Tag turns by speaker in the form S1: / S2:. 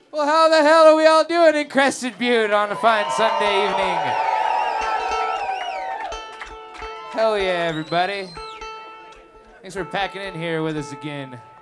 S1: Well, how the hell are we all doing in Crested Butte on a fine Sunday evening? Hell yeah, everybody. Thanks for packing in here with us again.